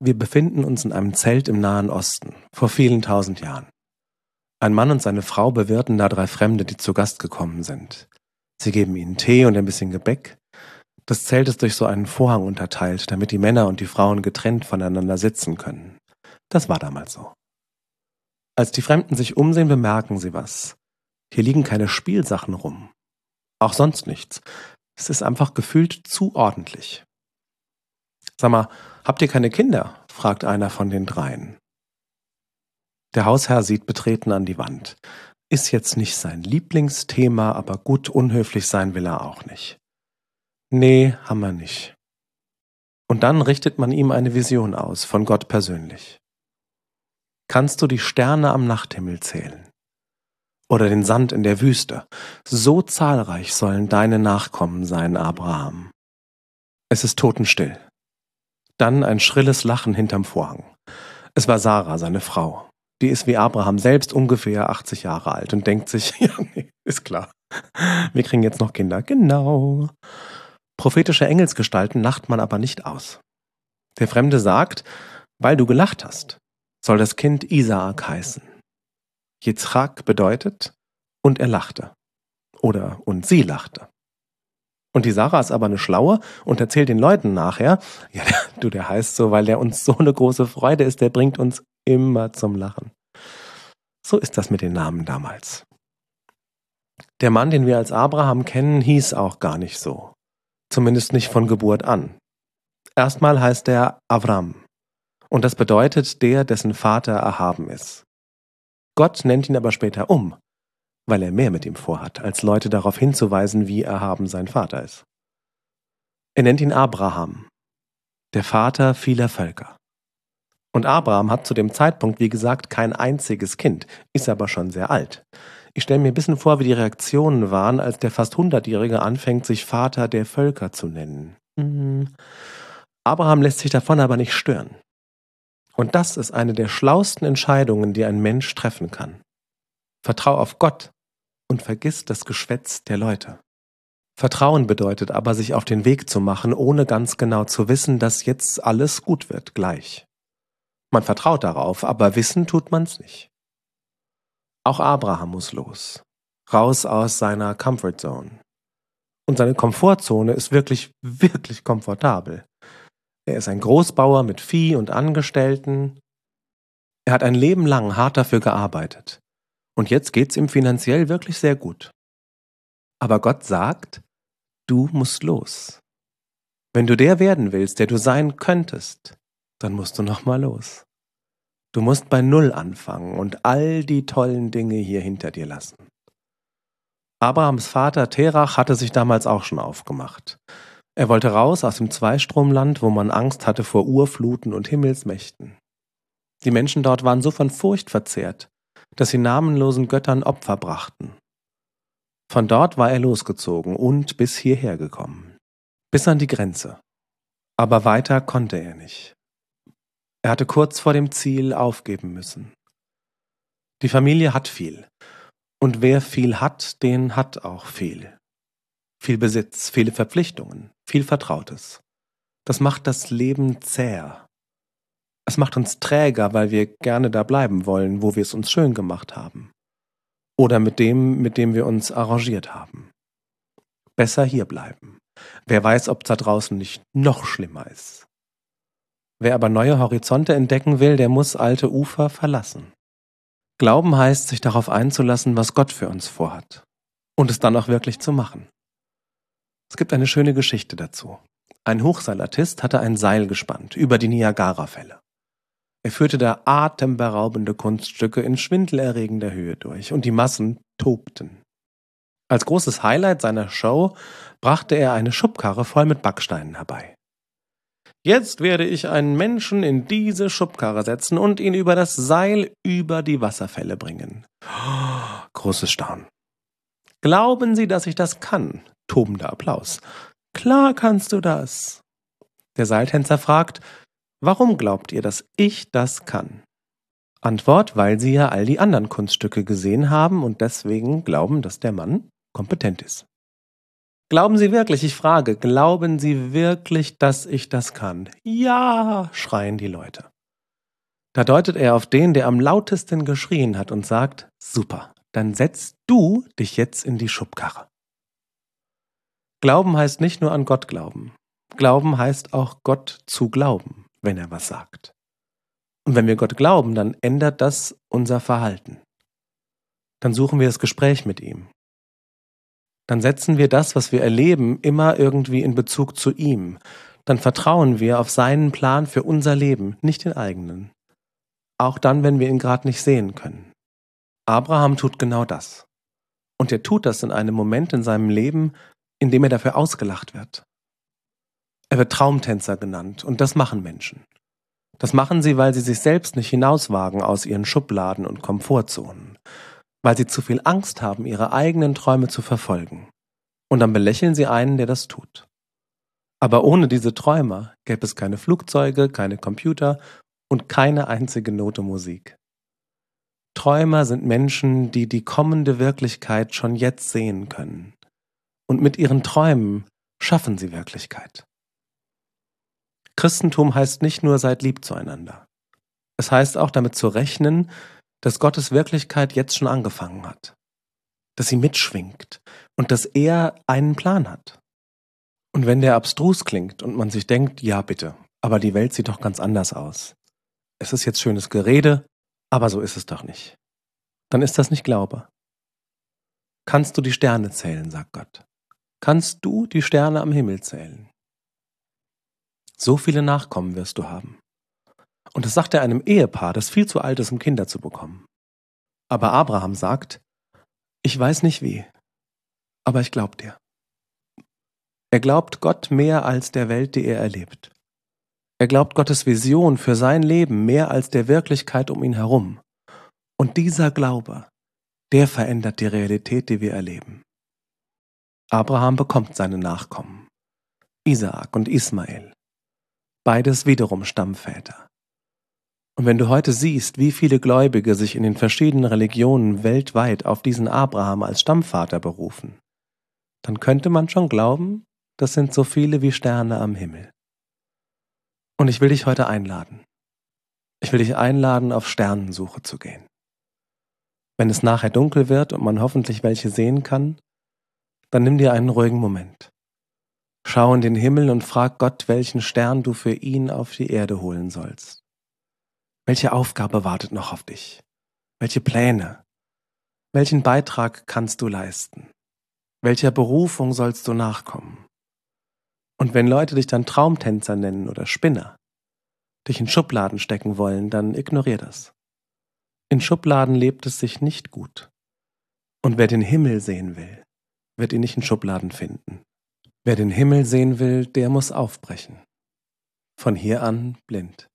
Wir befinden uns in einem Zelt im Nahen Osten, vor vielen tausend Jahren. Ein Mann und seine Frau bewirten da 3 Fremde, die zu Gast gekommen sind. Sie geben ihnen Tee und ein bisschen Gebäck. Das Zelt ist durch so einen Vorhang unterteilt, damit die Männer und die Frauen getrennt voneinander sitzen können. Das war damals so. Als die Fremden sich umsehen, bemerken sie was. Hier liegen keine Spielsachen rum. Auch sonst nichts. Es ist einfach gefühlt zu ordentlich. »Sag mal, habt ihr keine Kinder?« fragt einer von den 3. Der Hausherr sieht betreten an die Wand. Ist jetzt nicht sein Lieblingsthema, aber gut unhöflich sein will er auch nicht. »Nee, haben wir nicht.« Und dann richtet man ihm eine Vision aus, von Gott persönlich. »Kannst du die Sterne am Nachthimmel zählen? Oder den Sand in der Wüste? So zahlreich sollen deine Nachkommen sein, Abraham.« Es ist totenstill. Dann ein schrilles Lachen hinterm Vorhang. Es war Sarah, seine Frau. Die ist wie Abraham selbst ungefähr 80 Jahre alt und denkt sich, ja, nee, ist klar. Wir kriegen jetzt noch Kinder. Genau. Prophetische Engelsgestalten lacht man aber nicht aus. Der Fremde sagt, weil du gelacht hast, soll das Kind Isaak heißen. Jitzchak bedeutet, und er lachte. Oder, und sie lachte. Und die Sarah ist aber eine Schlaue und erzählt den Leuten nachher, ja, der heißt so, weil der uns so eine große Freude ist, der bringt uns immer zum Lachen. So ist das mit den Namen damals. Der Mann, den wir als Abraham kennen, hieß auch gar nicht so. Zumindest nicht von Geburt an. Erstmal heißt er Avram. Und das bedeutet der, dessen Vater erhaben ist. Gott nennt ihn aber später um, weil er mehr mit ihm vorhat, als Leute darauf hinzuweisen, wie erhaben sein Vater ist. Er nennt ihn Abraham, der Vater vieler Völker. Und Abraham hat zu dem Zeitpunkt, wie gesagt, kein einziges Kind, ist aber schon sehr alt. Ich stelle mir ein bisschen vor, wie die Reaktionen waren, als der fast 100-Jährige anfängt, sich Vater der Völker zu nennen. Abraham lässt sich davon aber nicht stören. Und das ist eine der schlauesten Entscheidungen, die ein Mensch treffen kann. Vertrau auf Gott und vergiss das Geschwätz der Leute. Vertrauen bedeutet aber, sich auf den Weg zu machen, ohne ganz genau zu wissen, dass jetzt alles gut wird, gleich. Man vertraut darauf, aber wissen tut man's nicht. Auch Abraham muss los. Raus aus seiner Comfort Zone. Und seine Komfortzone ist wirklich, wirklich komfortabel. Er ist ein Großbauer mit Vieh und Angestellten. Er hat ein Leben lang hart dafür gearbeitet. Und jetzt geht's ihm finanziell wirklich sehr gut. Aber Gott sagt, du musst los. Wenn du der werden willst, der du sein könntest, dann musst du noch mal los. Du musst bei Null anfangen und all die tollen Dinge hier hinter dir lassen. Abrahams Vater Terach hatte sich damals auch schon aufgemacht. Er wollte raus aus dem Zweistromland, wo man Angst hatte vor Urfluten und Himmelsmächten. Die Menschen dort waren so von Furcht verzehrt, dass sie namenlosen Göttern Opfer brachten. Von dort war er losgezogen und bis hierher gekommen. Bis an die Grenze. Aber weiter konnte er nicht. Er hatte kurz vor dem Ziel aufgeben müssen. Die Familie hat viel. Und wer viel hat, den hat auch viel. Viel Besitz, viele Verpflichtungen, viel Vertrautes. Das macht das Leben zäher. Es macht uns träger, weil wir gerne da bleiben wollen, wo wir es uns schön gemacht haben. Oder mit dem wir uns arrangiert haben. Besser hier bleiben. Wer weiß, ob es da draußen nicht noch schlimmer ist. Wer aber neue Horizonte entdecken will, der muss alte Ufer verlassen. Glauben heißt, sich darauf einzulassen, was Gott für uns vorhat. Und es dann auch wirklich zu machen. Es gibt eine schöne Geschichte dazu. Ein Hochseilartist hatte ein Seil gespannt über die Niagarafälle. Er führte da atemberaubende Kunststücke in schwindelerregender Höhe durch und die Massen tobten. Als großes Highlight seiner Show brachte er eine Schubkarre voll mit Backsteinen herbei. Jetzt werde ich einen Menschen in diese Schubkarre setzen und ihn über das Seil über die Wasserfälle bringen. Großes Staunen. Glauben Sie, dass ich das kann? Tobender Applaus. Klar kannst du das. Der Seiltänzer fragt, warum glaubt ihr, dass ich das kann? Antwort, weil sie ja all die anderen Kunststücke gesehen haben und deswegen glauben, dass der Mann kompetent ist. Glauben Sie wirklich, ich frage, glauben Sie wirklich, dass ich das kann? Ja, schreien die Leute. Da deutet er auf den, der am lautesten geschrien hat und sagt, super, dann setzt du dich jetzt in die Schubkarre. Glauben heißt nicht nur an Gott glauben. Glauben heißt auch Gott zu glauben, wenn er was sagt. Und wenn wir Gott glauben, dann ändert das unser Verhalten. Dann suchen wir das Gespräch mit ihm. Dann setzen wir das, was wir erleben, immer irgendwie in Bezug zu ihm. Dann vertrauen wir auf seinen Plan für unser Leben, nicht den eigenen. Auch dann, wenn wir ihn gerade nicht sehen können. Abraham tut genau das. Und er tut das in einem Moment in seinem Leben, in dem er dafür ausgelacht wird. Er wird Traumtänzer genannt, und das machen Menschen. Das machen sie, weil sie sich selbst nicht hinauswagen aus ihren Schubladen und Komfortzonen, weil sie zu viel Angst haben, ihre eigenen Träume zu verfolgen. Und dann belächeln sie einen, der das tut. Aber ohne diese Träumer gäbe es keine Flugzeuge, keine Computer und keine einzige Note Musik. Träumer sind Menschen, die die kommende Wirklichkeit schon jetzt sehen können. Und mit ihren Träumen schaffen sie Wirklichkeit. Christentum heißt nicht nur, seid lieb zueinander. Es heißt auch, damit zu rechnen, dass Gottes Wirklichkeit jetzt schon angefangen hat. Dass sie mitschwingt und dass er einen Plan hat. Und wenn der abstrus klingt und man sich denkt, ja bitte, aber die Welt sieht doch ganz anders aus. Es ist jetzt schönes Gerede, aber so ist es doch nicht. Dann ist das nicht Glaube. Kannst du die Sterne zählen, sagt Gott. Kannst du die Sterne am Himmel zählen? So viele Nachkommen wirst du haben. Und das sagt er einem Ehepaar, das viel zu alt ist, um Kinder zu bekommen. Aber Abraham sagt, ich weiß nicht wie, aber ich glaub dir. Er glaubt Gott mehr als der Welt, die er erlebt. Er glaubt Gottes Vision für sein Leben mehr als der Wirklichkeit um ihn herum. Und dieser Glaube, der verändert die Realität, die wir erleben. Abraham bekommt seine Nachkommen, Isaak und Ismael. Beides wiederum Stammväter. Und wenn du heute siehst, wie viele Gläubige sich in den verschiedenen Religionen weltweit auf diesen Abraham als Stammvater berufen, dann könnte man schon glauben, das sind so viele wie Sterne am Himmel. Und ich will dich heute einladen. Ich will dich einladen, auf Sternensuche zu gehen. Wenn es nachher dunkel wird und man hoffentlich welche sehen kann, dann nimm dir einen ruhigen Moment. Schau in den Himmel und frag Gott, welchen Stern du für ihn auf die Erde holen sollst. Welche Aufgabe wartet noch auf dich? Welche Pläne? Welchen Beitrag kannst du leisten? Welcher Berufung sollst du nachkommen? Und wenn Leute dich dann Traumtänzer nennen oder Spinner, dich in Schubladen stecken wollen, dann ignorier das. In Schubladen lebt es sich nicht gut. Und wer den Himmel sehen will, wird ihn nicht in Schubladen finden. Wer den Himmel sehen will, der muss aufbrechen. Von hier an blind.